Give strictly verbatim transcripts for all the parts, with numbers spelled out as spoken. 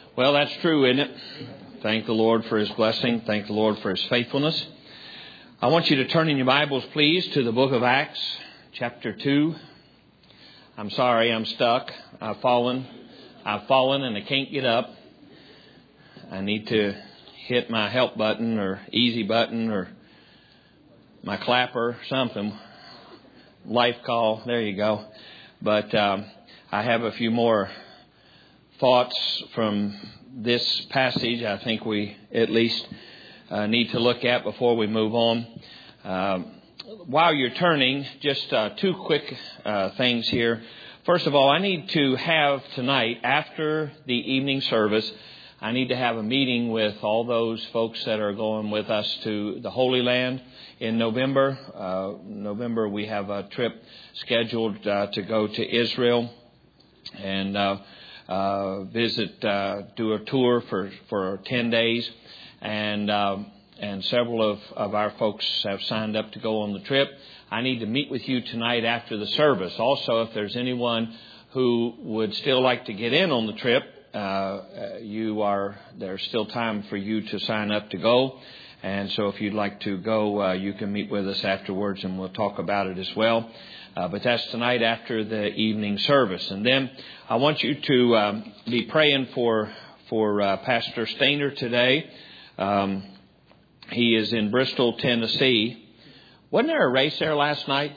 Well, that's true, isn't it? Thank the Lord for His blessing. Thank the Lord for His faithfulness. I want you to turn in your Bibles, please, to the book of Acts, chapter two. I'm sorry, I'm stuck. I've fallen. I've fallen and I can't get up. I need to hit my help button or easy button or my clapper, something. Life call. There you go. But um, I have a few more thoughts from this passage I think we at least uh, need to look at before we move on. Uh, while you're turning, just uh, two quick uh, things here. First of all, I need to have tonight, after the evening service, I need to have a meeting with all those folks that are going with us to the Holy Land in November. Uh, November, we have a trip scheduled uh, to go to Israel and uh, uh, visit, uh, do a tour for, for ten days. And um, and several of, of our folks have signed up to go on the trip. I need to meet with you tonight after the service. Also, if there's anyone who would still like to get in on the trip, uh, you are there's still time for you to sign up to go. And so if you'd like to go, uh, you can meet with us afterwards and we'll talk about it as well. Uh, but that's tonight after the evening service. And then I want you to um, be praying for for uh, Pastor Stainer today. Um, he is in Bristol, Tennessee. Wasn't there a race there last night?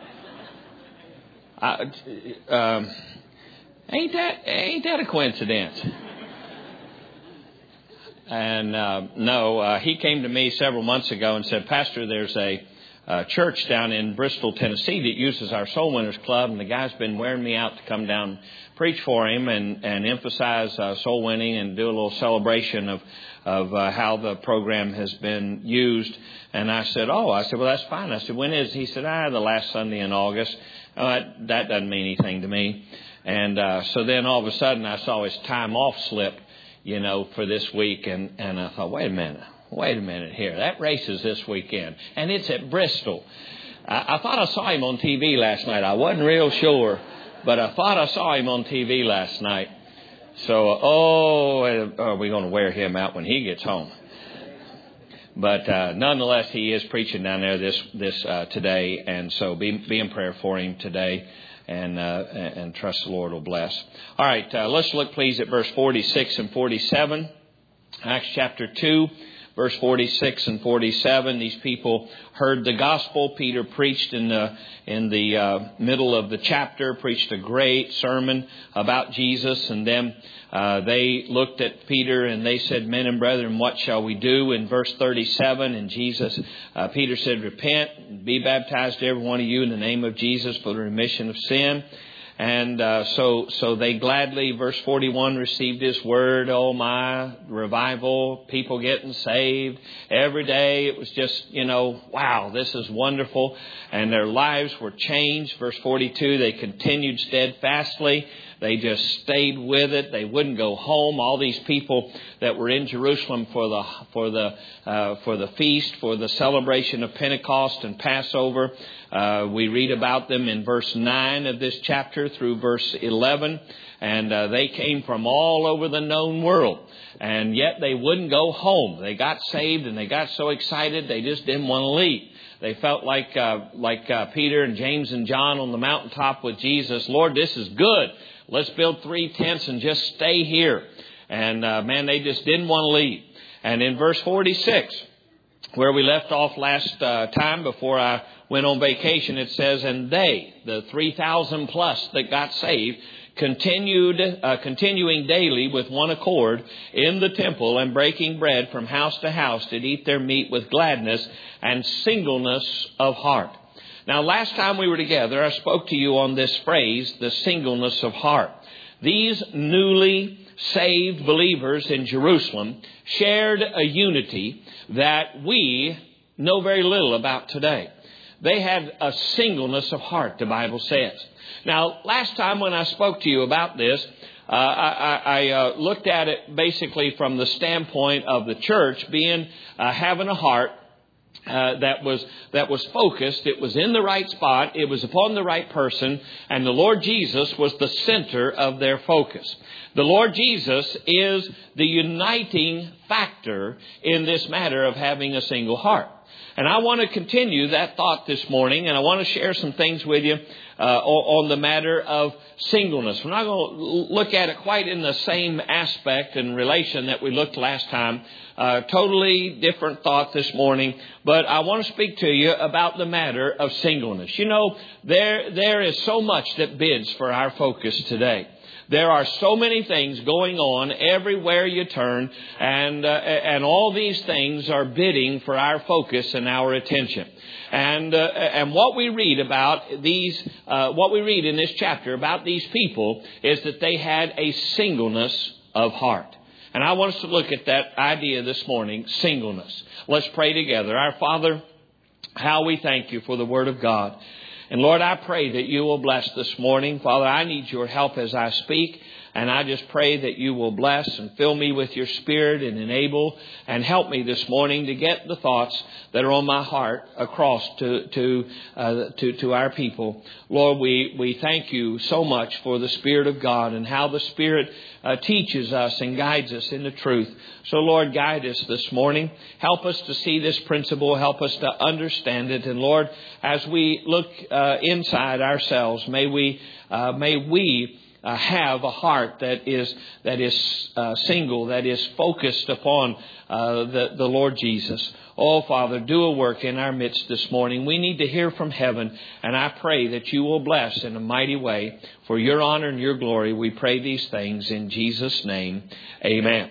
Uh, um, ain't that ain't that a coincidence? And uh, no, uh, he came to me several months ago and said, Pastor, there's a uh, church down in Bristol, Tennessee that uses our Soul Winners Club, and the guy's been wearing me out to come down and preach for him and, and emphasize uh, soul winning and do a little celebration of of uh, how the program has been used. And I said, oh, I said, well, that's fine. I said, when is? He said, ah, the last Sunday in August. Oh, that, that doesn't mean anything to me. And uh, so then all of a sudden I saw his time off slip, you know, for this week. And, and I thought, wait a minute, wait a minute here. That race is this weekend. And it's at Bristol. I, I thought I saw him on T V last night. I wasn't real sure, but I thought I saw him on T V last night. So, oh, are we going to wear him out when he gets home? But uh, nonetheless, he is preaching down there this this uh, today. And so be, be in prayer for him today. And uh, and trust the Lord will bless. All right, uh, let's look, please, at verse forty-six and forty-seven. Acts chapter two, verse forty-six and forty-seven. These people heard the gospel. Peter preached in the in the uh, middle of the chapter, preached a great sermon about Jesus. And then uh, they looked at Peter and they said, men and brethren, what shall we do? In verse thirty-seven, and Jesus, uh, Peter said, repent, and be baptized, every one of you, in the name of Jesus for the remission of sin. And uh, so so they gladly, verse forty-one, received His word. Oh, my, revival, people getting saved every day. It was just, you know, wow, this is wonderful. And their lives were changed. Verse forty-two, they continued steadfastly. They just stayed with it. They wouldn't go home. All these people that were in Jerusalem for the for the uh, for the feast, for the celebration of Pentecost and Passover. Uh, we read about them in verse nine of this chapter through verse eleven. And uh, they came from all over the known world. And yet they wouldn't go home. They got saved and they got so excited they just didn't want to leave. They felt like uh, like uh, Peter and James and John on the mountaintop with Jesus. Lord, this is good. Let's build three tents and just stay here. And uh, man, they just didn't want to leave. And in verse forty-six, where we left off last uh, time before I went on vacation, it says, and they, the three thousand plus that got saved, continued, uh, continuing daily with one accord in the temple and breaking bread from house to house, did eat their meat with gladness and singleness of heart. Now, last time we were together, I spoke to you on this phrase, the singleness of heart. These newly saved believers in Jerusalem shared a unity that we know very little about today. They had a singleness of heart, the Bible says. Now, last time when I spoke to you about this, uh, I, I, I uh, looked at it basically from the standpoint of the church being uh, having a heart Uh, that was that was focused. It was in the right spot. It was upon the right person. And the Lord Jesus was the center of their focus. The Lord Jesus is the uniting factor in this matter of having a single heart. And I want to continue that thought this morning, and I want to share some things with you uh, on the matter of singleness. We're not going to look at it quite in the same aspect and relation that we looked last time. Uh, totally different thought this morning, but I want to speak to you about the matter of singleness. You know, there there is so much that bids for our focus today. There are so many things going on everywhere you turn, and uh, and all these things are bidding for our focus and our attention. And uh, and what we read about these, uh, what we read in this chapter about these people is that they had a singleness of heart. And I want us to look at that idea this morning, singleness. Let's pray together. Our Father, how we thank you for the Word of God. And Lord, I pray that you will bless this morning. Father, I need your help as I speak. And I just pray that you will bless and fill me with your Spirit and enable and help me this morning to get the thoughts that are on my heart across to to uh, to, to our people. Lord, we, we thank you so much for the Spirit of God and how the Spirit uh, teaches us and guides us in the truth. So, Lord, guide us this morning. Help us to see this principle. Help us to understand it. And, Lord, as we look uh, inside ourselves, may we uh, may we Uh, have a heart that is that is uh, single, that is focused upon uh, the, the Lord Jesus. Oh, Father, do a work in our midst this morning. We need to hear from heaven, and I pray that you will bless in a mighty way. For your honor and your glory, we pray these things in Jesus' name. Amen.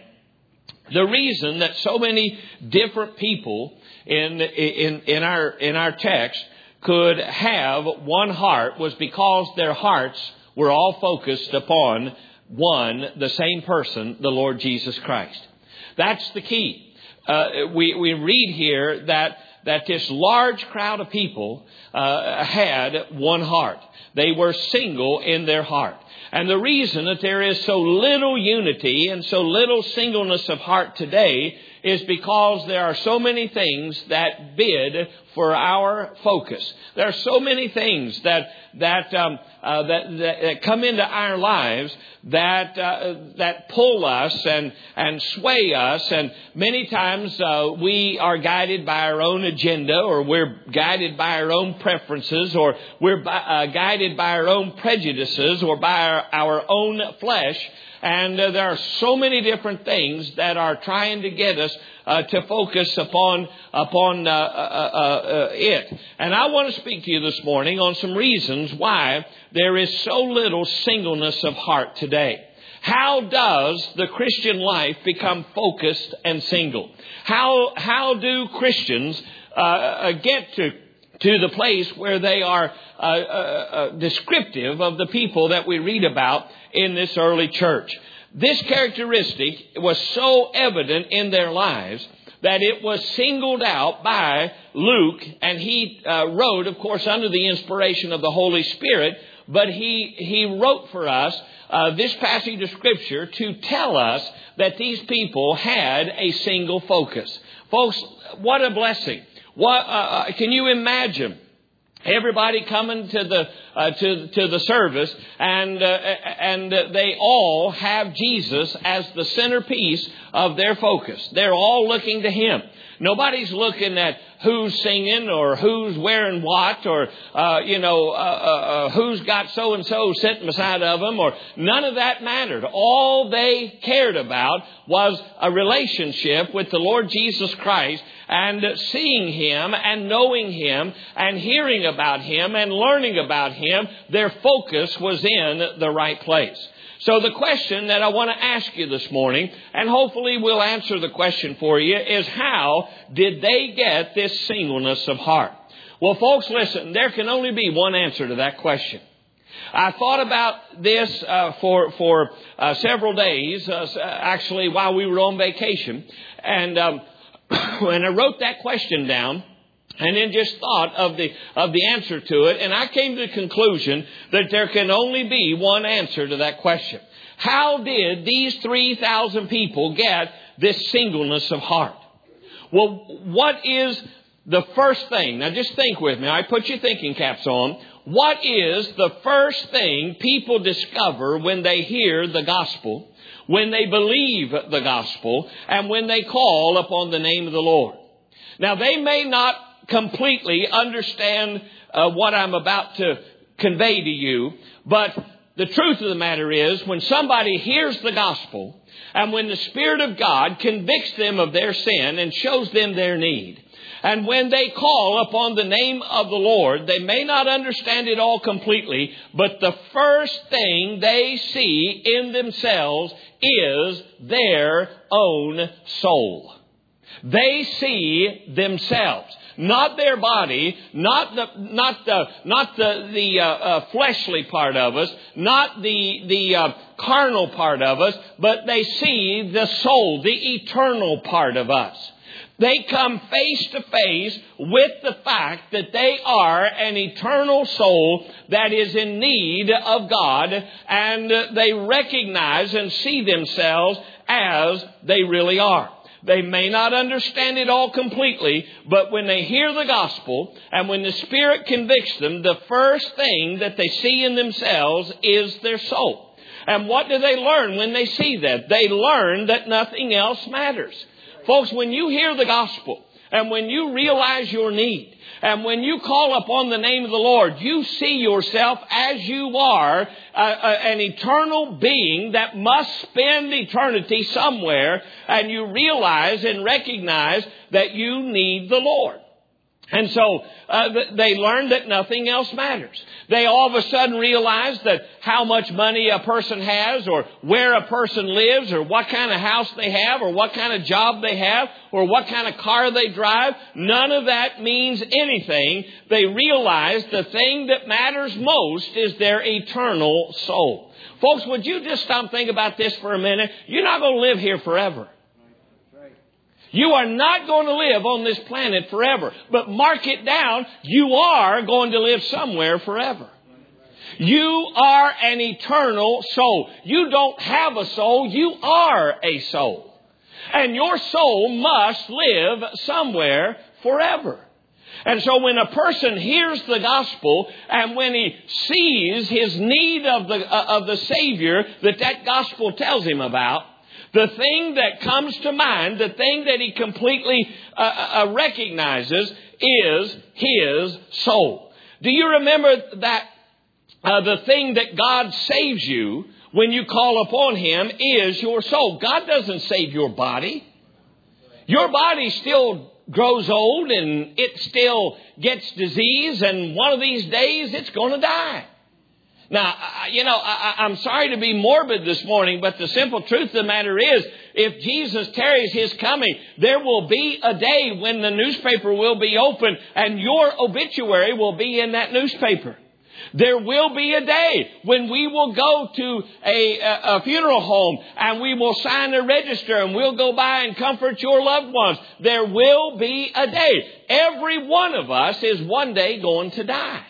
The reason that so many different people in in in our in our text could have one heart was because their hearts we're all focused upon one, the same person, the Lord Jesus Christ. That's the key. Uh, we, we read here that, that this large crowd of people uh, had one heart. They were single in their heart. And the reason that there is so little unity and so little singleness of heart today is because there are so many things that bid for our focus. There are so many things that that um, uh, that, that, that come into our lives that uh, that pull us and and sway us, and many times uh, we are guided by our own agenda, or we're guided by our own preferences, or we're by, uh, guided by our own prejudices, or by our, our own flesh. And uh, there are so many different things that are trying to get us uh, to focus upon upon uh, uh, uh, uh, it. And I want to speak to you this morning on some reasons why there is so little singleness of heart today. How does the Christian life become focused and single? How how do Christians uh, get to to the place where they are uh, uh, uh, descriptive of the people that we read about in this early church? This characteristic was so evident in their lives that it was singled out by Luke, and he uh, wrote, of course, under the inspiration of the Holy Spirit, but he, he wrote for us uh, this passage of Scripture to tell us that these people had a single focus. Folks, what a blessing. What uh, can you imagine? Everybody coming to the uh, to to the service, and uh, and they all have Jesus as the centerpiece of their focus. They're all looking to Him. Nobody's looking at who's singing or who's wearing what, or uh, you know uh, uh, who's got so and so sitting beside of them, or none of that mattered. All they cared about was a relationship with the Lord Jesus Christ, and seeing Him and knowing Him and hearing about Him and learning about Him. Their focus was in the right place. So the question that I want to ask you this morning, and hopefully we'll answer the question for you, is how did they get this singleness of heart? Well, folks, listen, there can only be one answer to that question. I thought about this uh, for for uh, several days, uh, actually, while we were on vacation, and um, when I wrote that question down, and then just thought of the of the answer to it, and I came to the conclusion that there can only be one answer to that question. How did these three thousand people get this singleness of heart? Well, what is the first thing, now just think with me, I put your thinking caps on. What is the first thing people discover when they hear the gospel, when they believe the gospel, and when they call upon the name of the Lord? Now, they may not completely understand uh, what I'm about to convey to you, but the truth of the matter is, when somebody hears the gospel, and when the Spirit of God convicts them of their sin and shows them their need, and when they call upon the name of the Lord, they may not understand it all completely, but the first thing they see in themselves is their own soul. They see themselves. Not their body, not the not the not the the uh, uh, fleshly part of us, not the the uh, carnal part of us, but they see the soul, the eternal part of us. They come face to face with the fact that they are an eternal soul that is in need of God, and they recognize and see themselves as they really are. They may not understand it all completely, but when they hear the gospel and when the Spirit convicts them, the first thing that they see in themselves is their soul. And what do they learn when they see that? They learn that nothing else matters. Folks, when you hear the gospel and when you realize your need and when you call upon the name of the Lord, you see yourself as you are uh, uh, an eternal being that must spend eternity somewhere, and you realize and recognize that you need the Lord. And so uh, they learn that nothing else matters. They all of a sudden realize that how much money a person has, or where a person lives, or what kind of house they have, or what kind of job they have, or what kind of car they drive, none of that means anything. They realize the thing that matters most is their eternal soul. Folks, would you just stop and think about this for a minute? You're not going to live here forever. You are not going to live on this planet forever. But mark it down, you are going to live somewhere forever. You are an eternal soul. You don't have a soul, you are a soul. And your soul must live somewhere forever. And so when a person hears the gospel and when he sees his need of the, uh, of the Savior that that gospel tells him about, the thing that comes to mind, the thing that he completely uh, uh, recognizes is his soul. Do you remember that uh, the thing that God saves you when you call upon Him is your soul? God doesn't save your body. Your body still grows old and it still gets disease, and one of these days it's going to die. Now, you know, I, I'm sorry to be morbid this morning, but the simple truth of the matter is, if Jesus tarries His coming, there will be a day when the newspaper will be open and your obituary will be in that newspaper. There will be a day when we will go to a, a, a funeral home and we will sign a register and we'll go by and comfort your loved ones. There will be a day. Every one of us is one day going to die.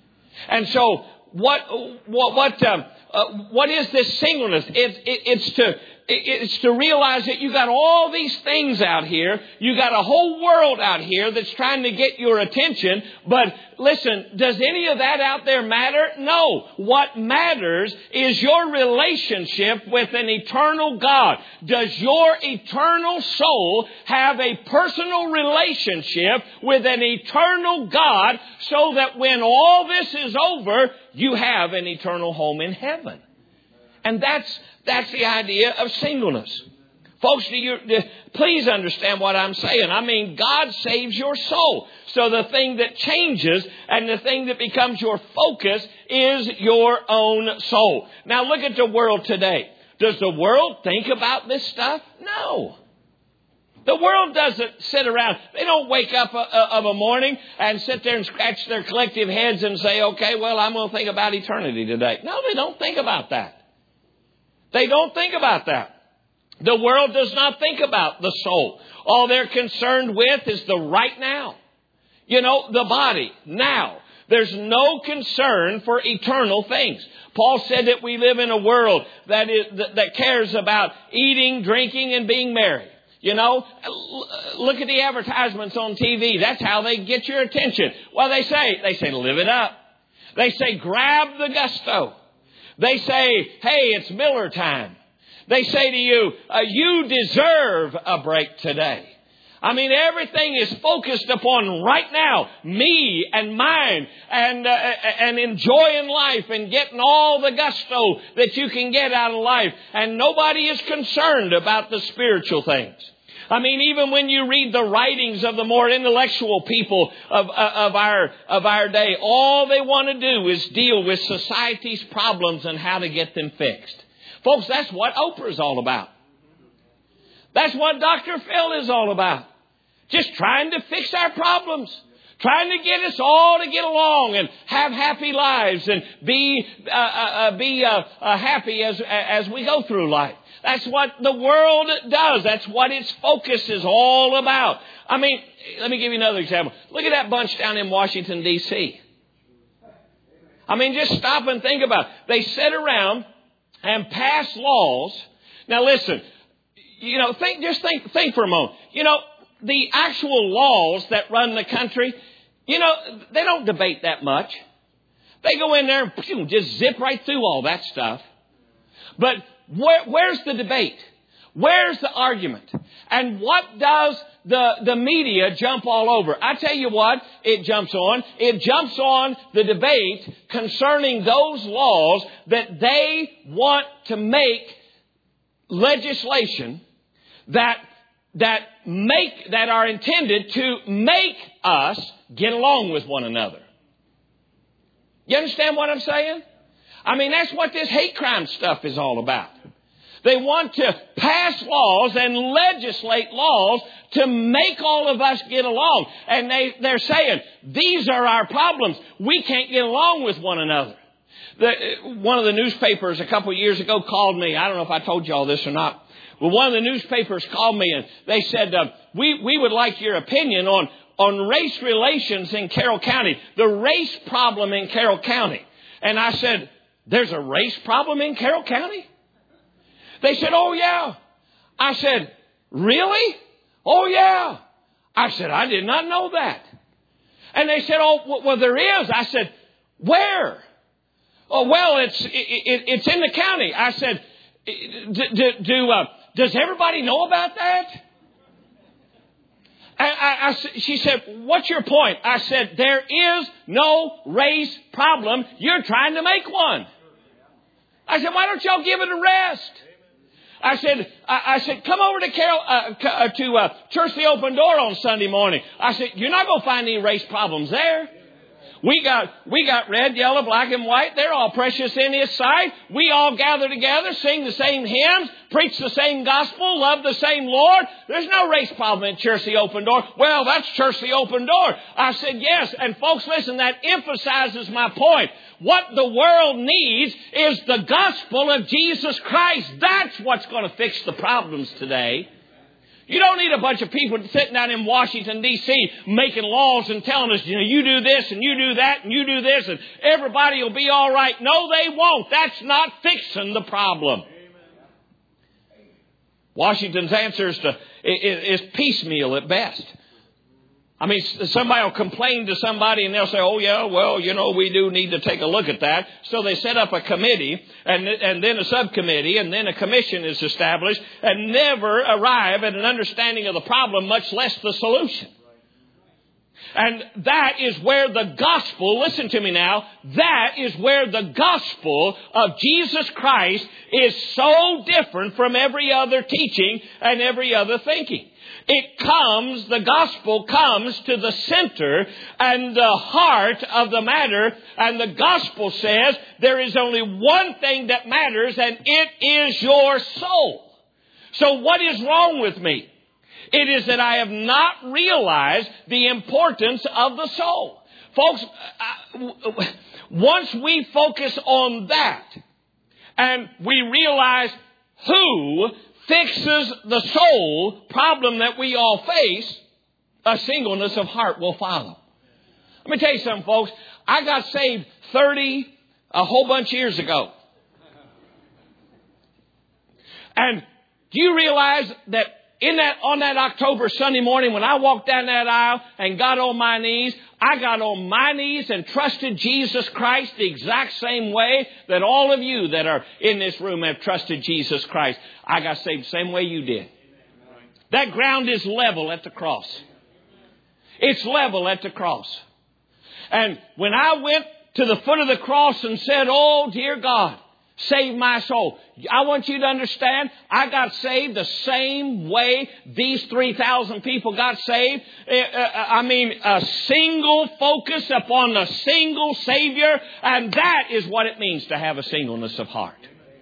And so, What what what um, uh, what is this singleness? It's it, it's to it's to realize that you got all these things out here. You got a whole world out here that's trying to get your attention. But listen, does any of that out there matter? No. What matters is your relationship with an eternal God. Does your eternal soul have a personal relationship with an eternal God, so that when all this is over, you have an eternal home in heaven? And that's that's the idea of singleness. Folks, do you, do, please understand what I'm saying. I mean, God saves your soul. So the thing that changes and the thing that becomes your focus is your own soul. Now look at the world today. Does the world think about this stuff? No. The world doesn't sit around. They don't wake up of a morning and sit there and scratch their collective heads and say, okay, well, I'm going to think about eternity today. No, they don't think about that. They don't think about that. The world does not think about the soul. All they're concerned with is the right now. You know, the body now. There's no concern for eternal things. Paul said that we live in a world that is, that cares about eating, drinking, and being merry. You know, look at the advertisements on T V. That's how they get your attention. Well, they say, they say, live it up. They say, grab the gusto. They say, hey, it's Miller time. They say to you, uh, you deserve a break today. I mean, everything is focused upon right now, me and mine, and uh, and enjoying life and getting all the gusto that you can get out of life. And nobody is concerned about the spiritual things. I mean, even when you read the writings of the more intellectual people of, of our of our day, all they want to do is deal with society's problems and how to get them fixed. Folks, that's what Oprah's all about. That's what Doctor Phil is all about. Just trying to fix our problems. Trying to get us all to get along and have happy lives and be uh, uh, be uh, uh, happy as as we go through life. That's what the world does. That's what its focus is all about. I mean, let me give you another example. Look at that bunch down in Washington, D C I mean, just stop and think about it. They sit around and pass laws. Now, listen, you know, think, just think, think for a moment. You know, the actual laws that run the country, you know, they don't debate that much. They go in there and phew, just zip right through all that stuff. But where, where's the debate? Where's the argument? And what does the, the media jump all over? I tell you what it jumps on. It jumps on the debate concerning those laws that they want to make legislation that that make that are intended to make us get along with one another. You understand what I'm saying? I mean, that's what this hate crime stuff is all about. They want to pass laws and legislate laws to make all of us get along. And they, they're saying, these are our problems. We can't get along with one another. The, one of the newspapers a couple of years ago called me. I don't know if I told you all this or not. Well, one of the newspapers called me and they said, uh, we, we would like your opinion on, on race relations in Carroll County, the race problem in Carroll County. And I said, there's a race problem in Carroll County? They said, oh, yeah. I said, really? Oh, yeah. I said, I did not know that. And they said, oh, well, there is. I said, where? Oh, well, it's it, it, it's in the county. I said, do, do, do uh, does everybody know about that? I, I, I, she said, what's your point? I said, there is no race problem. You're trying to make one. I said, why don't y'all give it a rest? I said, I, I said, come over to Carol, uh, uh, to uh, Church the Open Door on Sunday morning. I said, you're not going to find any race problems there. We got, we got red, yellow, black, and white. They're all precious in His sight. We all gather together, sing the same hymns, preach the same gospel, love the same Lord. There's no race problem in Church the Open Door. Well, that's Church the Open Door. I said, yes. And folks, listen, that emphasizes my point. What the world needs is the gospel of Jesus Christ. That's what's going to fix the problems today. You don't need a bunch of people sitting down in Washington, D C making laws and telling us, you know, you do this and you do that and you do this and everybody will be all right. No, they won't. That's not fixing the problem. Amen. Washington's answer is, to, is, is piecemeal at best. I mean, somebody will complain to somebody and they'll say, oh, yeah, well, you know, we do need to take a look at that. So they set up a committee and, and then a subcommittee and then a commission is established and never arrive at an understanding of the problem, much less the solution. And that is where the gospel, listen to me now, that is where the gospel of Jesus Christ is so different from every other teaching and every other thinking. It comes, the gospel comes to the center and the heart of the matter. And the gospel says there is only one thing that matters, and it is your soul. So what is wrong with me? It is that I have not realized the importance of the soul. Folks, once we focus on that and we realize who fixes the soul problem that we all face, a singleness of heart will follow. Let me tell you something, folks. I got saved thirty, a whole bunch of years ago. And do you realize that in that, on that October Sunday morning, when I walked down that aisle and got on my knees, I got on my knees and trusted Jesus Christ the exact same way that all of you that are in this room have trusted Jesus Christ. I got saved the same way you did. That ground is level at the cross. It's level at the cross. And when I went to the foot of the cross and said, "Oh, dear God, save my soul," I want you to understand, I got saved the same way these three thousand people got saved. I mean, a single focus upon the single Savior, and that is what it means to have a singleness of heart.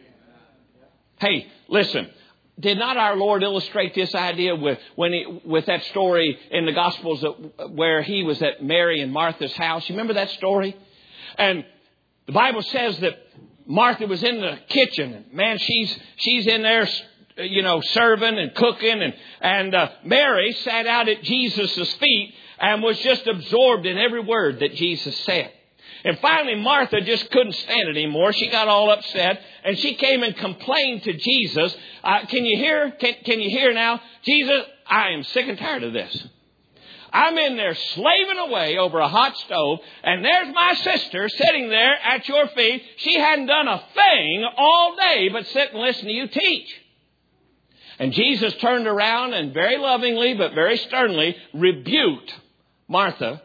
Hey, listen. Did not our Lord illustrate this idea with when he, with that story in the Gospels that, where he was at Mary and Martha's house? You remember that story? And the Bible says that Martha was in the kitchen. And man, she's she's in there, you know, serving and cooking. And, and uh, Mary sat out at Jesus' feet and was just absorbed in every word that Jesus said. And finally, Martha just couldn't stand it anymore. She got all upset, and she came and complained to Jesus. Uh, can you hear? Can, can you hear now? Jesus, I am sick and tired of this. I'm in there slaving away over a hot stove, and there's my sister sitting there at your feet. She hadn't done a thing all day but sit and listen to you teach. And Jesus turned around and very lovingly but very sternly rebuked Martha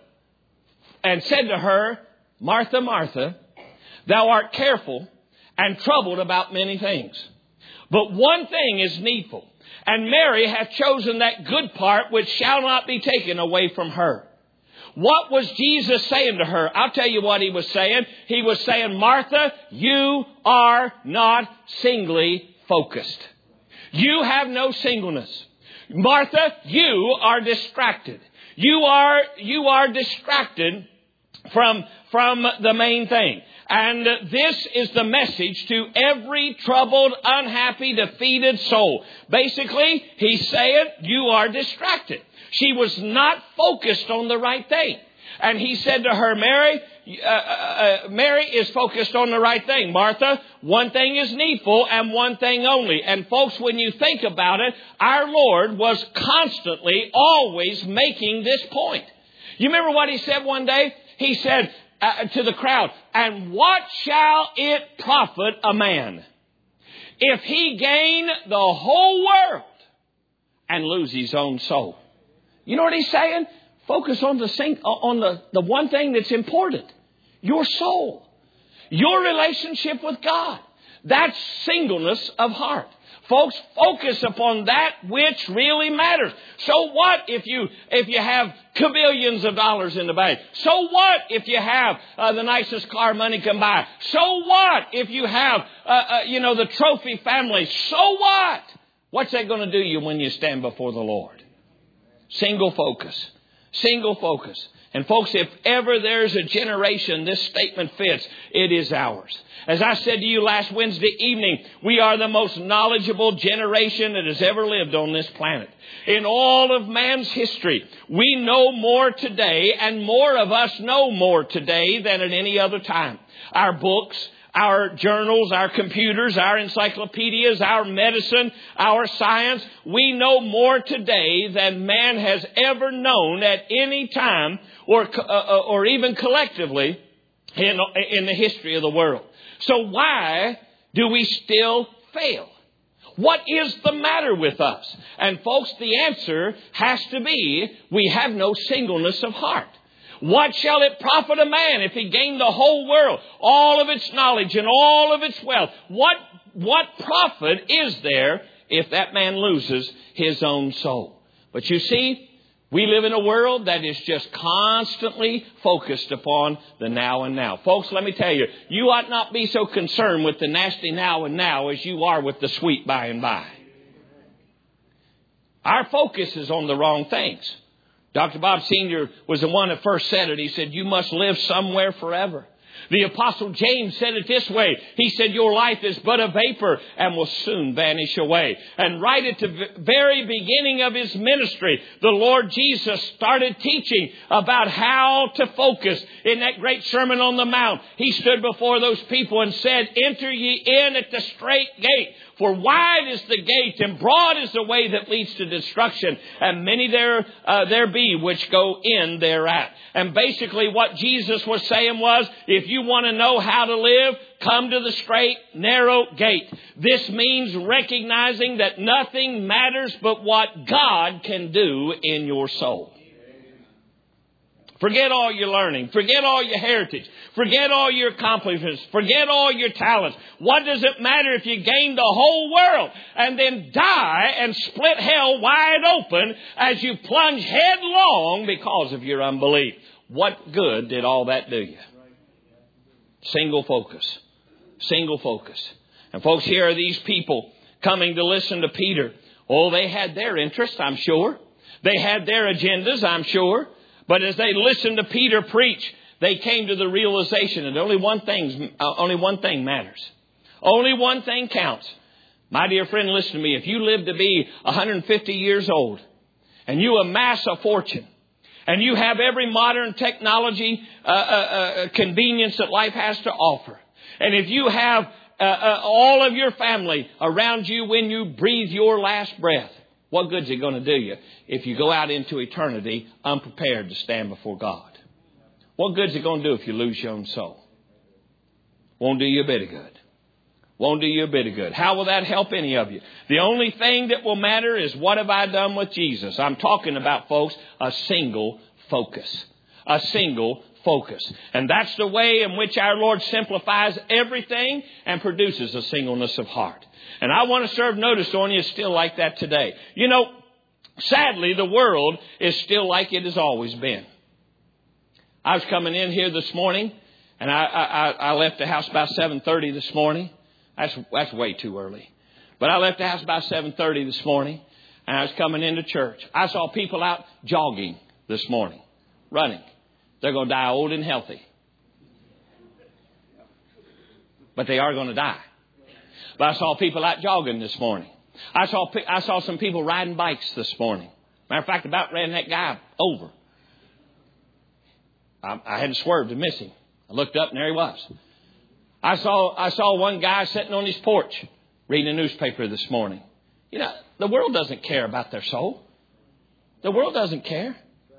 and said to her, "Martha, Martha, thou art careful and troubled about many things. But one thing is needful. And Mary hath chosen that good part which shall not be taken away from her." What was Jesus saying to her? I'll tell you what he was saying. He was saying, "Martha, you are not singly focused. You have no singleness. Martha, you are distracted. You are, you are distracted from, from the main thing." And this is the message to every troubled, unhappy, defeated soul. Basically, he's saying, you are distracted. She was not focused on the right thing. And he said to her, Mary, uh, uh, Mary is focused on the right thing. Martha, one thing is needful and one thing only. And folks, when you think about it, our Lord was constantly, always making this point. You remember what he said one day? He said, Uh, to the crowd, "And what shall it profit a man if he gain the whole world and lose his own soul?" You know what he's saying? Focus on the sing- on the, the one thing that's important. Your soul. Your relationship with God. That's singleness of heart. Folks, focus upon that which really matters. So what if you if you have kabillions of dollars in the bank? So what if you have uh, the nicest car money can buy? So what if you have, uh, uh, you know, the trophy family? So what? What's that going to do you when you stand before the Lord? Single focus. Single focus. And folks, if ever there's a generation this statement fits, it is ours. As I said to you last Wednesday evening, we are the most knowledgeable generation that has ever lived on this planet. In all of man's history, we know more today, and more of us know more today than at any other time. Our books, our journals, our computers, our encyclopedias, our medicine, our science, we know more today than man has ever known at any time or uh, or even collectively in, in the history of the world. So why do we still fail? What is the matter with us? And folks, the answer has to be we have no singleness of heart. What shall it profit a man if he gain the whole world, all of its knowledge and all of its wealth? What, what profit is there if that man loses his own soul? But you see, we live in a world that is just constantly focused upon the now and now. Folks, let me tell you, you ought not be so concerned with the nasty now and now as you are with the sweet by and by. Our focus is on the wrong things. Doctor Bob Senior was the one that first said it. He said, you must live somewhere forever. The Apostle James said it this way. He said, your life is but a vapor and will soon vanish away. And right at the very beginning of His ministry, the Lord Jesus started teaching about how to focus. In that great Sermon on the Mount, He stood before those people and said, enter ye in at the strait gate. For wide is the gate and broad is the way that leads to destruction. And many there uh, there be which go in thereat. And basically what Jesus was saying was, if you want to know how to live, come to the straight, narrow gate. This means recognizing that nothing matters but what God can do in your soul. Forget all your learning. Forget all your heritage. Forget all your accomplishments. Forget all your talents. What does it matter if you gain the whole world and then die and split hell wide open as you plunge headlong because of your unbelief? What good did all that do you? Single focus. Single focus. And folks, here are these people coming to listen to Peter. Oh, they had their interests, I'm sure. They had their agendas, I'm sure. But as they listened to Peter preach, they came to the realization that only one thing, uh, only one thing matters. Only one thing counts. My dear friend, listen to me. If you live to be one hundred fifty years old and you amass a fortune and you have every modern technology uh, uh, uh, convenience that life has to offer, and if you have uh, uh, all of your family around you when you breathe your last breath, what good is it going to do you if you go out into eternity unprepared to stand before God? What good is it going to do if you lose your own soul? Won't do you a bit of good. Won't do you a bit of good. How will that help any of you? The only thing that will matter is, what have I done with Jesus? I'm talking about, folks, a single focus. A single focus. And that's the way in which our Lord simplifies everything and produces a singleness of heart. And I want to serve notice on you, it's still like that today. You know, sadly, the world is still like it has always been. I was coming in here this morning, and I, I, I left the house about seven thirty this morning. That's, that's way too early. But I left the house about seven thirty this morning, and I was coming into church. I saw people out jogging this morning, running. They're going to die old and healthy. But they are going to die. But I saw people out jogging this morning. I saw I saw some people riding bikes this morning. Matter of fact, about ran that guy over. I, I had to swerve to miss him. I looked up and there he was. I saw I saw one guy sitting on his porch reading a newspaper this morning. You know, the world doesn't care about their soul. The world doesn't care.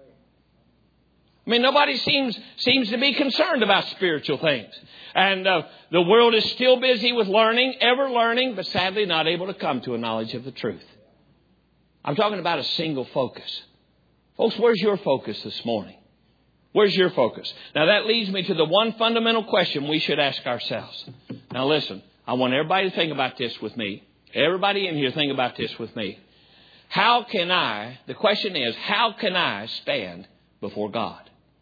I mean, nobody seems seems to be concerned about spiritual things. And uh, the world is still busy with learning, ever learning, but sadly not able to come to a knowledge of the truth. I'm talking about a single focus. Folks, where's your focus this morning? Where's your focus? Now, that leads me to the one fundamental question we should ask ourselves. Now, listen, I want everybody to think about this with me. Everybody in here think about this with me. How can I, the question is, how can I stand before God?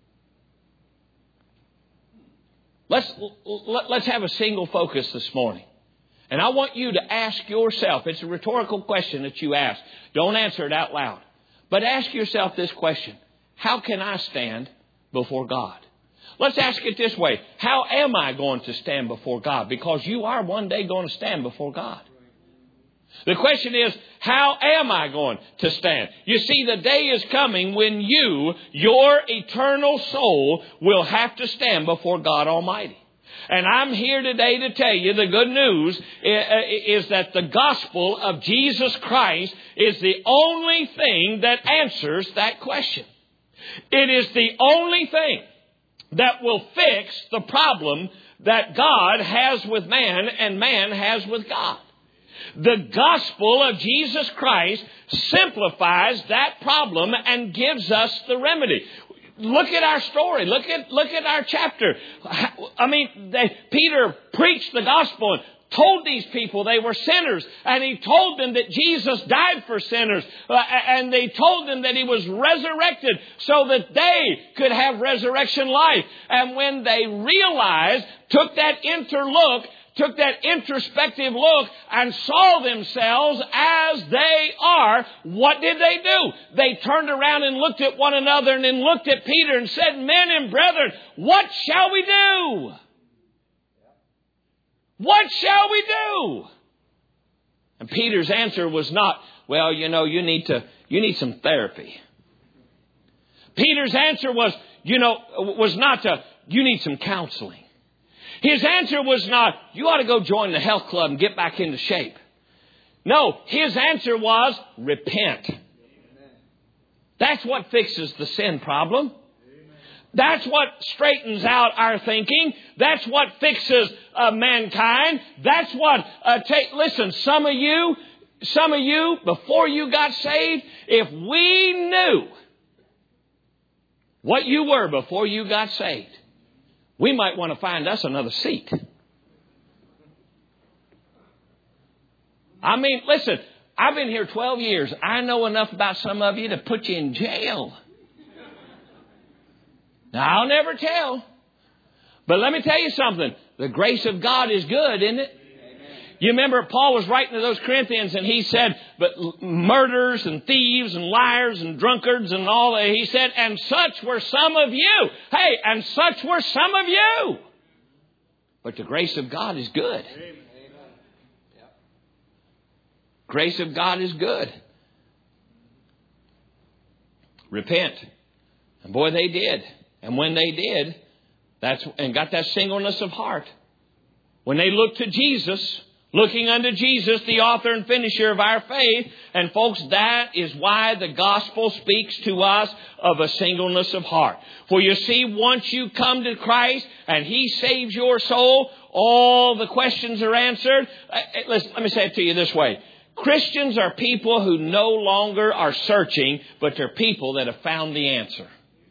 Let's, let's have a single focus this morning. And I want you to ask yourself, it's a rhetorical question that you ask. Don't answer it out loud. But ask yourself this question. How can I stand before God? Let's ask it this way. How am I going to stand before God? Because you are one day going to stand before God. The question is, how am I going to stand? You see, the day is coming when you, your eternal soul, will have to stand before God Almighty. And I'm here today to tell you the good news is that the gospel of Jesus Christ is the only thing that answers that question. It is the only thing that will fix the problem that God has with man and man has with God. The gospel of Jesus Christ simplifies that problem and gives us the remedy. Look at our story. Look at look at our chapter. I mean, they, Peter preached the gospel and told these people they were sinners. And he told them that Jesus died for sinners. Uh, and they told them that he was resurrected so that they could have resurrection life. And when they realized, took that interlook, took that introspective look and saw themselves as they are, fire, what did they do? They turned around and looked at one another and then looked at Peter and said, men and brethren, what shall we do? What shall we do? And Peter's answer was not, well, you know, you need to, you need some therapy. Peter's answer was, you know, was not to, you need some counseling. His answer was not, you ought to go join the health club and get back into shape. No, his answer was, repent. That's what fixes the sin problem. That's what straightens out our thinking. That's what fixes uh, mankind. That's what, uh, take, listen, some of you, some of you, before you got saved, if we knew what you were before you got saved, we might want to find us another seat. I mean, listen, I've been here twelve years. I know enough about some of you to put you in jail. Now, I'll never tell. But let me tell you something. The grace of God is good, isn't it? Amen. You remember Paul was writing to those Corinthians and he said, but murderers and thieves and liars and drunkards and all that. He said, and such were some of you. Hey, and such were some of you. But the grace of God is good. Amen. Grace of God is good. Repent. And boy, they did. And when they did, that's and got that singleness of heart. When they looked to Jesus, looking unto Jesus, the author and finisher of our faith. And folks, that is why the gospel speaks to us of a singleness of heart. For you see, once you come to Christ and He saves your soul, all the questions are answered. Let me say it to you this way. Christians are people who no longer are searching, but they're people that have found the answer.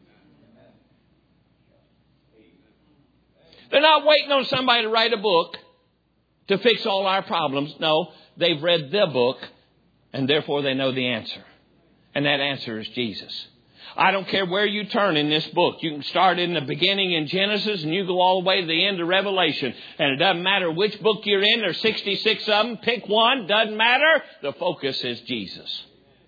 They're not waiting on somebody to write a book to fix all our problems. No, they've read the book and therefore they know the answer. And that answer is Jesus. I don't care where you turn in this book. You can start in the beginning in Genesis and you go all the way to the end of Revelation. And it doesn't matter which book you're in. There's sixty-six of them. Pick one. Doesn't matter. The focus is Jesus.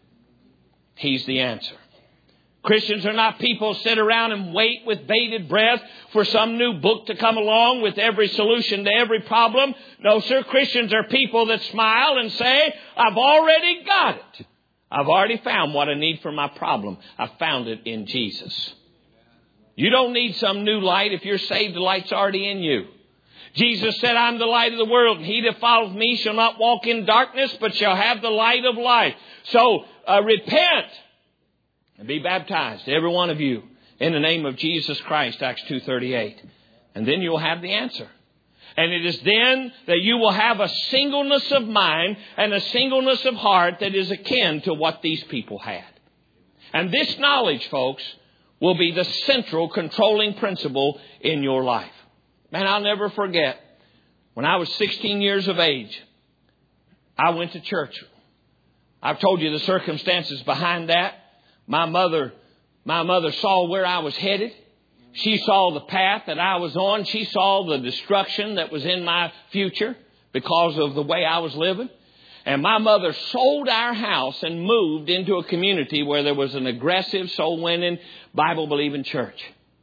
He's the answer. Christians are not people who sit around and wait with bated breath for some new book to come along with every solution to every problem. No, sir. Christians are people that smile and say, I've already got it. I've already found what I need for my problem. I found it in Jesus. You don't need some new light. If you're saved, the light's already in you. Jesus said, I'm the light of the world, and he that follows me shall not walk in darkness, but shall have the light of life. So uh, repent and be baptized, every one of you, in the name of Jesus Christ, Acts two thirty-eight. And then you'll have the answer. And it is then that you will have a singleness of mind and a singleness of heart that is akin to what these people had. And this knowledge, folks, will be the central controlling principle in your life. Man, I'll never forget, when I was sixteen years of age, I went to church. I've told you the circumstances behind that. My mother, my mother saw where I was headed. She saw the path that I was on. She saw the destruction that was in my future because of the way I was living. And my mother sold our house and moved into a community where there was an aggressive, soul-winning, Bible-believing church.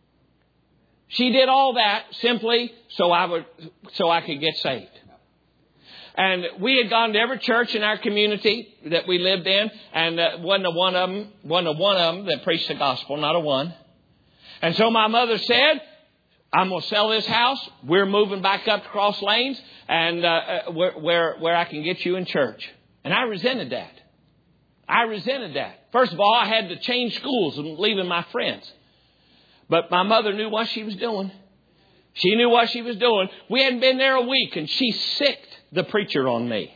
She did all that simply so I would, so I could get saved. And we had gone to every church in our community that we lived in, and uh, wasn't a one of them, wasn't a one of them that preached the gospel, not a one. And so my mother said, I'm going to sell this house. We're moving back up to Cross Lanes and uh, where, where, where I can get you in church. And I resented that. I resented that. First of all, I had to change schools and leaving my friends. But my mother knew what she was doing. She knew what she was doing. We hadn't been there a week and she sicked the preacher on me.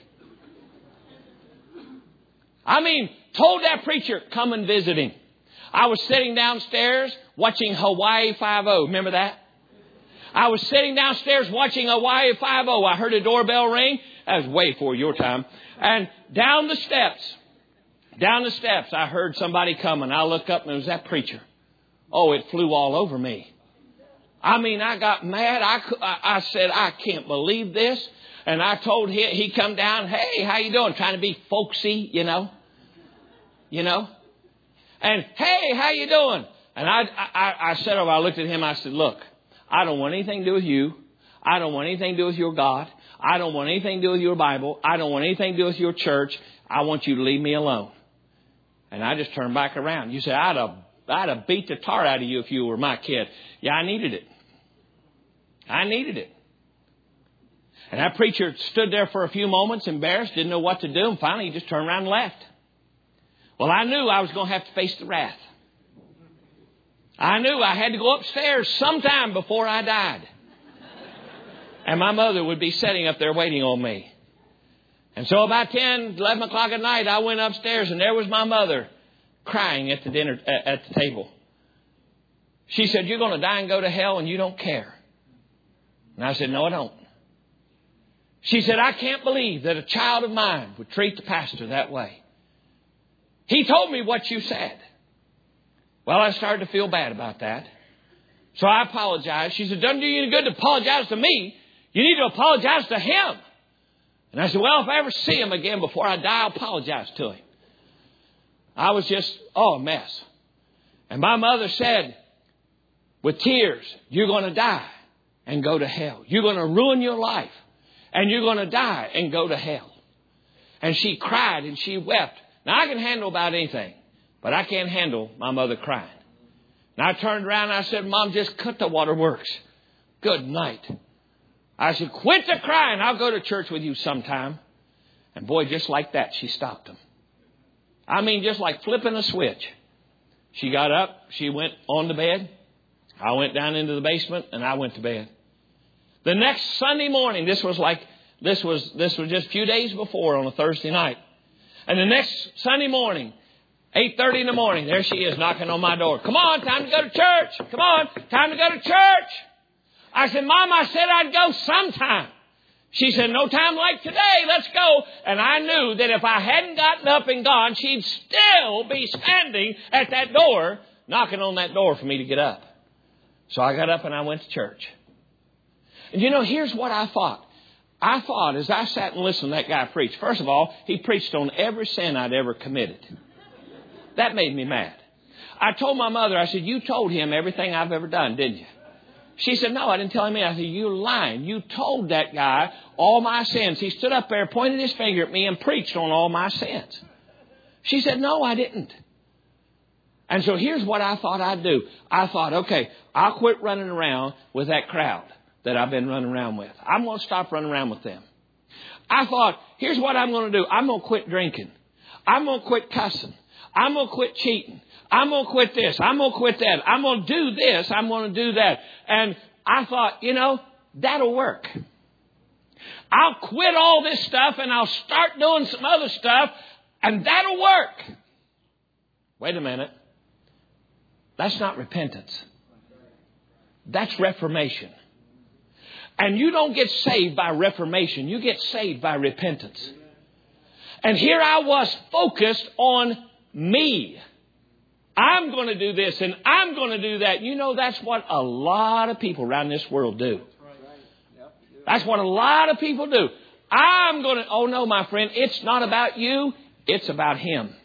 I mean, told that preacher, come and visit him. I was sitting downstairs watching Hawaii Five-O. Remember that? I was sitting downstairs watching Hawaii Five-O. I heard a doorbell ring. That was way before your time. And down the steps, down the steps, I heard somebody coming. I looked up and it was that preacher. Oh, it flew all over me. I mean, I got mad. I, I said, I can't believe this. And I told him, he come down, hey, how you doing? Trying to be folksy, you know. you know. And, hey, how you doing? And I, I, I said over, I looked at him, I said, look, I don't want anything to do with you. I don't want anything to do with your God. I don't want anything to do with your Bible. I don't want anything to do with your church. I want you to leave me alone. And I just turned back around. You said, I'd have, I'd have beat the tar out of you if you were my kid. Yeah, I needed it. I needed it. And that preacher stood there for a few moments, embarrassed, didn't know what to do, and finally he just turned around and left. Well, I knew I was going to have to face the wrath. I knew I had to go upstairs sometime before I died. And my mother would be sitting up there waiting on me. And so about ten, eleven o'clock at night, I went upstairs, and there was my mother crying at the dinner at the table. She said, you're going to die and go to hell, and you don't care. And I said, no, I don't. She said, I can't believe that a child of mine would treat the pastor that way. He told me what you said. Well, I started to feel bad about that. So I apologized. She said, doesn't do you any good to apologize to me. You need to apologize to him. And I said, well, if I ever see him again before I die, I'll apologize to him. I was just, oh, a mess. And my mother said, with tears, you're going to die and go to hell. You're going to ruin your life. And you're going to die and go to hell. And she cried and she wept. Now, I can handle about anything, but I can't handle my mother crying. And I turned around and I said, Mom, just cut the waterworks. Good night. I said, quit the crying. I'll go to church with you sometime. And boy, just like that, she stopped him. I mean, just like flipping a switch. She got up. She went on to bed. I went down into the basement and I went to bed. The next Sunday morning, this was like, this was, this was just a few days before on a Thursday night. And the next Sunday morning, eight thirty in the morning, there she is knocking on my door. Come on, time to go to church. Come on, time to go to church. I said, Mom, I said I'd go sometime. She said, no time like today. Let's go. And I knew that if I hadn't gotten up and gone, she'd still be standing at that door, knocking on that door for me to get up. So I got up and I went to church. And you know, here's what I thought. I thought as I sat and listened to that guy preach, first of all, he preached on every sin I'd ever committed. That made me mad. I told my mother, I said, you told him everything I've ever done, didn't you? She said, no, I didn't tell him anything. I said, you're lying. You told that guy all my sins. He stood up there, pointed his finger at me and preached on all my sins. She said, no, I didn't. And so here's what I thought I'd do. I thought, okay, I'll quit running around with that crowd that I've been running around with. I'm going to stop running around with them. I thought, here's what I'm going to do. I'm going to quit drinking. I'm going to quit cussing. I'm going to quit cheating. I'm going to quit this. I'm going to quit that. I'm going to do this. I'm going to do that. And I thought, you know, that'll work. I'll quit all this stuff and I'll start doing some other stuff and that'll work. Wait a minute. That's not repentance. That's reformation. And you don't get saved by reformation. You get saved by repentance. And here I was focused on me. I'm going to do this and I'm going to do that. You know, that's what a lot of people around this world do. That's what a lot of people do. I'm going to, oh no, my friend, it's not about you. It's about him.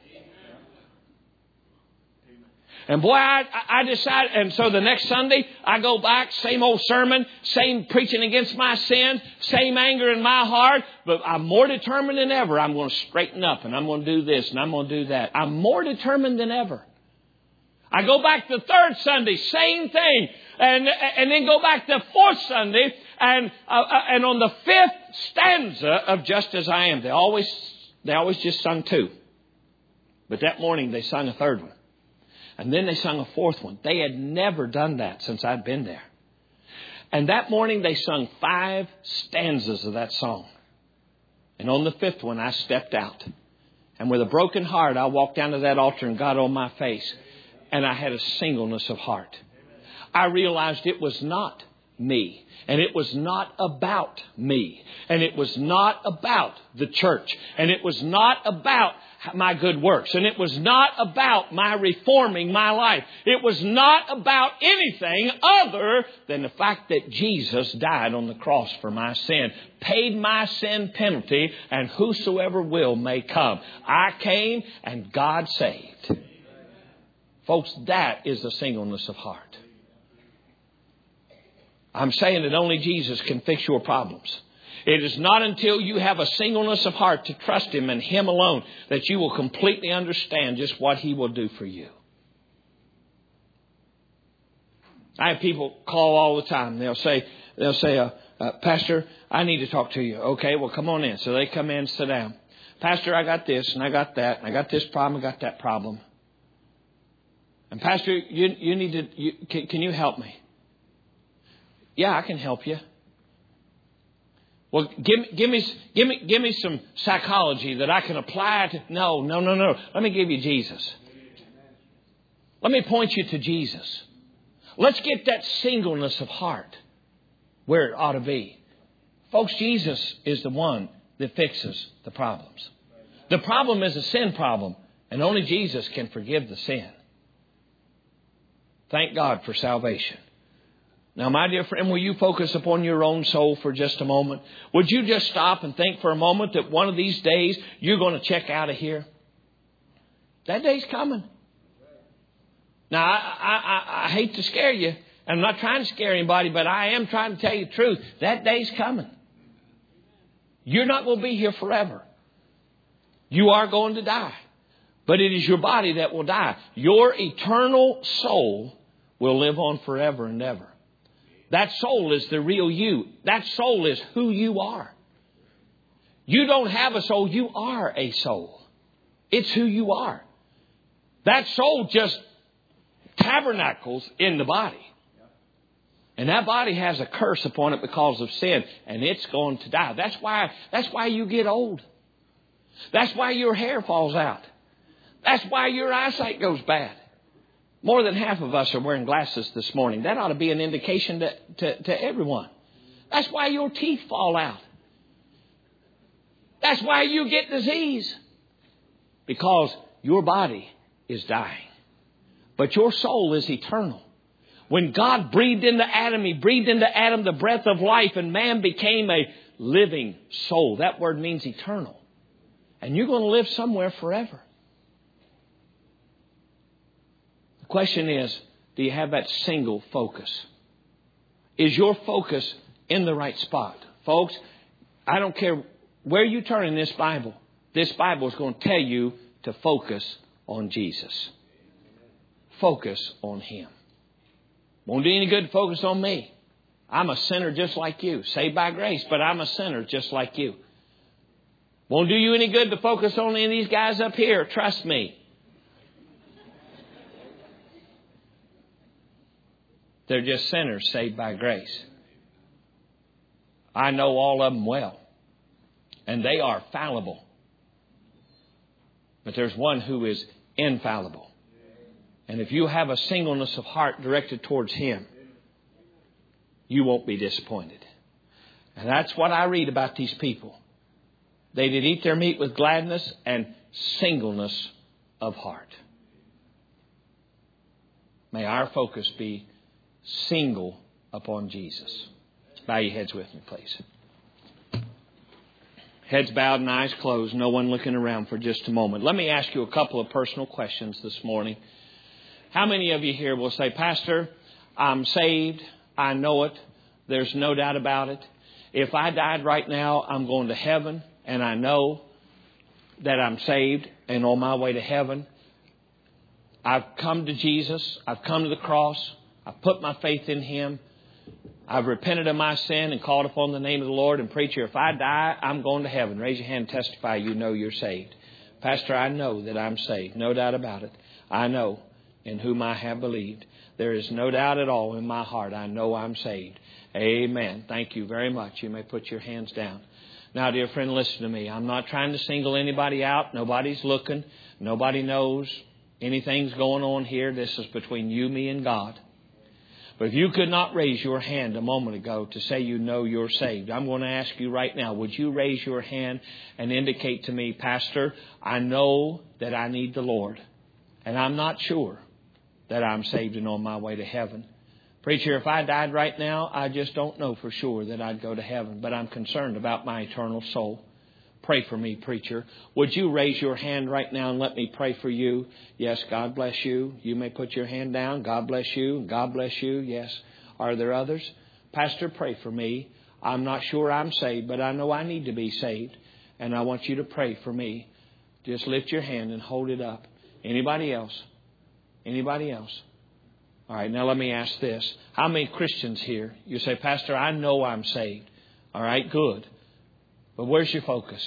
And boy, I, I decided, and so the next Sunday, I go back, same old sermon, same preaching against my sin, same anger in my heart, but I'm more determined than ever. I'm going to straighten up, and I'm going to do this, and I'm going to do that. I'm more determined than ever. I go back the third Sunday, same thing, and and then go back the fourth Sunday, and uh, and on the fifth stanza of Just As I Am, they always they always just sung two, but that morning they sung a third one. And then they sung a fourth one. They had never done that since I'd been there. And that morning they sung five stanzas of that song. And on the fifth one, I stepped out. And with a broken heart, I walked down to that altar and got on my face. And I had a singleness of heart. I realized it was not me. And it was not about me. And it was not about the church. And it was not about my good works. And it was not about my reforming my life. It was not about anything other than the fact that Jesus died on the cross for my sin, paid my sin penalty, and whosoever will may come. I came and God saved. Folks, that is the singleness of heart. I'm saying that only Jesus can fix your problems. It is not until you have a singleness of heart to trust Him and Him alone that you will completely understand just what He will do for you. I have people call all the time. They'll say, they'll say, uh, uh, Pastor, I need to talk to you. Okay, well, come on in. So they come in and sit down. Pastor, I got this and I got that. And I got this problem. I got that problem. And Pastor, you, you need to, you, can, can you help me? Yeah, I can help you. Well, give me, give me, give me, give me some psychology that I can apply to. No, no, no, no. Let me give you Jesus. Let me point you to Jesus. Let's get that singleness of heart where it ought to be. Folks, Jesus is the one that fixes the problems. The problem is a sin problem, and only Jesus can forgive the sin. Thank God for salvation. Now, my dear friend, will you focus upon your own soul for just a moment? Would you just stop and think for a moment that one of these days you're going to check out of here? That day's coming. Now, I, I, I, I hate to scare you. I'm not trying to scare anybody, but I am trying to tell you the truth. That day's coming. You're not going to be here forever. You are going to die. But it is your body that will die. Your eternal soul will live on forever and ever. That soul is the real you. That soul is who you are. You don't have a soul. You are a soul. It's who you are. That soul just tabernacles in the body. And that body has a curse upon it because of sin. And it's going to die. That's why, that's why you get old. That's why your hair falls out. That's why your eyesight goes bad. More than half of us are wearing glasses this morning. That ought to be an indication to, to, to everyone. That's why your teeth fall out. That's why you get disease. Because your body is dying. But your soul is eternal. When God breathed into Adam, He breathed into Adam the breath of life, and man became a living soul. That word means eternal. And you're going to live somewhere forever. The question is, do you have that single focus? Is your focus in the right spot? Folks, I don't care where you turn in this Bible. This Bible is going to tell you to focus on Jesus. Focus on Him. Won't do any good to focus on me. I'm a sinner just like you. Saved by grace, but I'm a sinner just like you. Won't do you any good to focus on any of these guys up here. Trust me. They're just sinners saved by grace. I know all of them well. And they are fallible. But there's one who is infallible. And if you have a singleness of heart directed towards Him, you won't be disappointed. And that's what I read about these people. They did eat their meat with gladness and singleness of heart. May our focus be single upon Jesus. Bow your heads with me, please. Heads bowed and eyes closed, no one looking around for just a moment. Let me ask you a couple of personal questions this morning. How many of you here will say, Pastor, I'm saved. I know it. There's no doubt about it. If I died right now, I'm going to heaven. And I know that I'm saved and on my way to heaven. I've come to Jesus. I've come to the cross. I've put my faith in Him. I've repented of my sin and called upon the name of the Lord. And preacher, if I die, I'm going to heaven. Raise your hand and testify you know you're saved. Pastor, I know that I'm saved. No doubt about it. I know in whom I have believed. There is no doubt at all in my heart. I know I'm saved. Amen. Thank you very much. You may put your hands down. Now, dear friend, listen to me. I'm not trying to single anybody out. Nobody's looking. Nobody knows anything's going on here. This is between you, me, and God. But if you could not raise your hand a moment ago to say you know you're saved, I'm going to ask you right now, would you raise your hand and indicate to me, Pastor, I know that I need the Lord, and I'm not sure that I'm saved and on my way to heaven. Preacher, if I died right now, I just don't know for sure that I'd go to heaven, but I'm concerned about my eternal soul. Pray for me, preacher. Would you raise your hand right now and let me pray for you? Yes, God bless you. You may put your hand down. God bless you. God bless you. Yes. Are there others? Pastor, pray for me. I'm not sure I'm saved, but I know I need to be saved. And I want you to pray for me. Just lift your hand and hold it up. Anybody else? Anybody else? All right, now let me ask this. How many Christians here? You say, Pastor, I know I'm saved. All right, good. But where's your focus?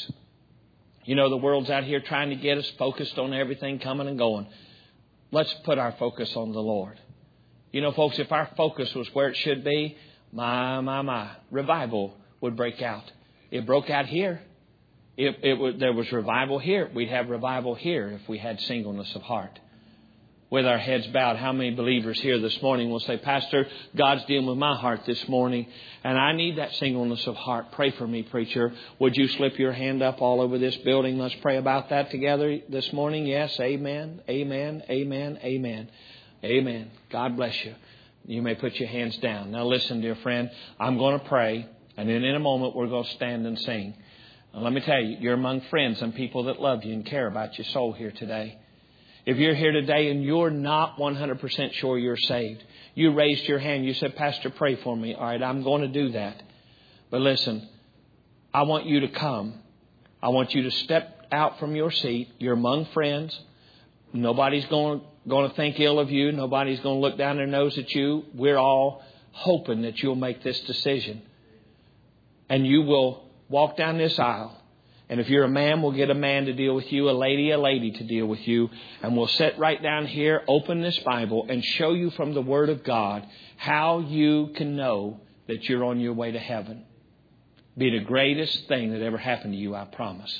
You know, the world's out here trying to get us focused on everything coming and going. Let's put our focus on the Lord. You know, folks, if our focus was where it should be, my, my, my, revival would break out. It broke out here. It, it would, there was revival here. We'd have revival here if we had singleness of heart. With our heads bowed, how many believers here this morning will say, Pastor, God's dealing with my heart this morning, and I need that singleness of heart. Pray for me, preacher. Would you slip your hand up all over this building? Let's pray about that together this morning. Yes, amen, amen, amen, amen, amen. God bless you. You may put your hands down. Now listen, dear friend, I'm going to pray, and then in a moment we're going to stand and sing. Now, let me tell you, you're among friends and people that love you and care about your soul here today. If you're here today and you're not one hundred percent sure you're saved, you raised your hand, you said, Pastor, pray for me. All right, I'm going to do that. But listen, I want you to come. I want you to step out from your seat. You're among friends. Nobody's going, going to think ill of you. Nobody's going to look down their nose at you. We're all hoping that you'll make this decision. And you will walk down this aisle. And if you're a man, we'll get a man to deal with you, a lady, a lady to deal with you. And we'll sit right down here, open this Bible, and show you from the Word of God how you can know that you're on your way to heaven. Be the greatest thing that ever happened to you, I promise.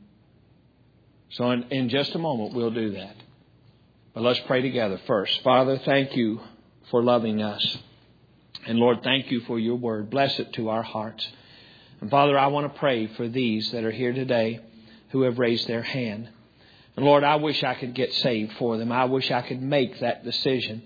So in, in just a moment, we'll do that. But let's pray together first. Father, thank you for loving us. And Lord, thank you for your Word. Bless it to our hearts. And Father, I want to pray for these that are here today who have raised their hand. And Lord, I wish I could get saved for them. I wish I could make that decision.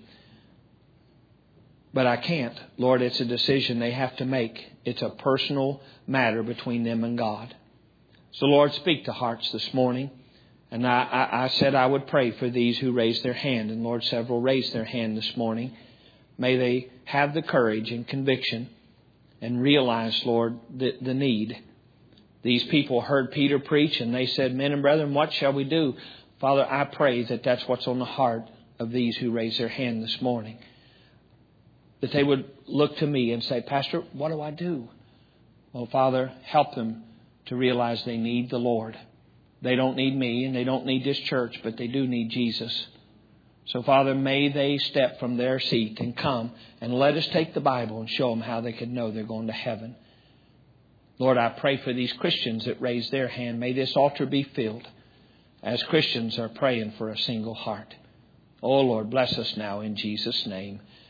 But I can't. Lord, it's a decision they have to make. It's a personal matter between them and God. So Lord, speak to hearts this morning. And I, I, I said I would pray for these who raised their hand. And Lord, several raised their hand this morning. May they have the courage and conviction and realize, Lord, the, the need. These people heard Peter preach and they said, men and brethren, what shall we do? Father, I pray that that's what's on the heart of these who raise their hand this morning. That they would look to me and say, Pastor, what do I do? Well, Father, help them to realize they need the Lord. They don't need me and they don't need this church, but they do need Jesus. So, Father, may they step from their seat and come and let us take the Bible and show them how they can know they're going to heaven. Lord, I pray for these Christians that raise their hand. May this altar be filled as Christians are praying for a single heart. Oh, Lord, bless us now in Jesus' name.